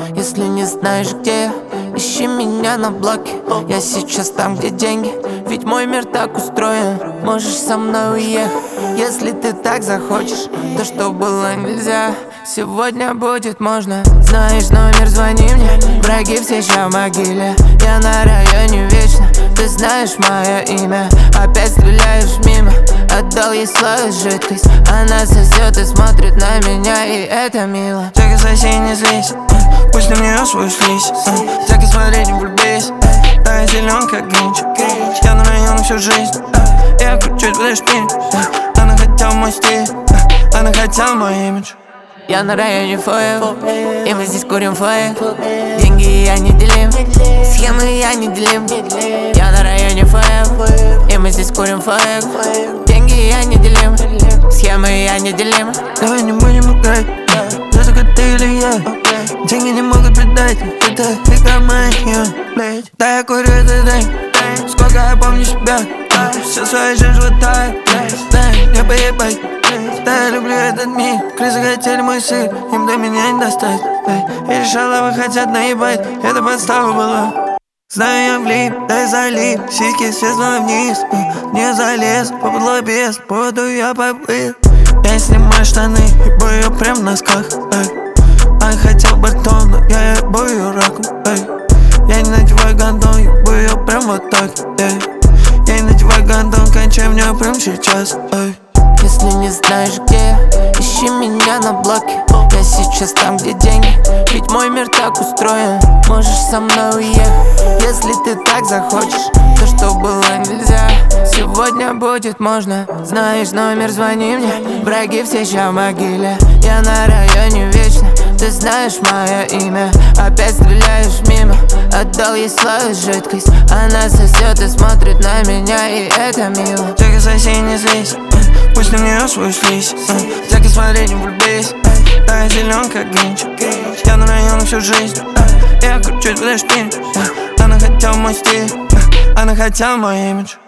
Если не знаешь, где я, ищи меня на блоке. Я сейчас там, где деньги, ведь мой мир так устроен. Можешь со мной уехать, если ты так захочешь. То, что было нельзя, сегодня будет можно. Знаешь номер, звони мне. Враги все ща в могиле. Я на районе вечно. Ты знаешь мое имя. Опять стреляешь мимо. Отдал ей свою жидкость. Она сосет и смотрит на меня, и это мило. Так и соси, не злись, пусть на мне свою слизь. Так и смотреть, не влюбись. Да, я силен, как Гринч. Я на районе всю жизнь. Я кручусь, будешь пить. Она хотела мой стиль. Она хотела мой имидж. Я на районе фоев, и мы здесь курим фоев. Деньги я не делим, схемы я не делим. Я на районе фоев, и мы здесь курим фоев. Деньги я не делим, схемы я не делим. Давай не будем играть, это как ты или я. Деньги не могут предать, это игра моя, блядь. Да, я курю этот день, сколько я помню себя. Все свои жизнь хватает, дай мне поебать. Да, я люблю этот мир, крысы хотели мой сыр, им до меня не достать. И решала, вы хотят наебать, это подстава была. Знаю, я влип, дай залип, сиськи связаны вниз. Не залез, попадло без, буду я поплыл. Я снимаю штаны, ебу ее прям в носках. Она хотел батон, но я ебу ее раком. Я не надеваю гандон, ебу ее прям вот так. Я не надеваю гандон, кончай в нее прям сейчас. Если не знаешь, где я, ищи меня на блоке. Я сейчас там, где деньги, ведь мой мир так устроен. Можешь со мной уехать, если ты так захочешь. То, что было нельзя, сегодня будет можно. Знаешь номер, звони мне. Враги все ща в могиле. Я на районе вечно. Ты знаешь мое имя. Опять стреляешь мимо. Отдал ей свою жидкость. Она сосет и смотрит на меня, и это мило. Так и соси, не злись, пусть на мне свою слизь. Так и смотреть, не влюбись. Да, я силен, как Гринч. Я на районе всю жизнь. Я кручусь, будешь пить. Она хотела мой стиль. Она хотела мой имидж.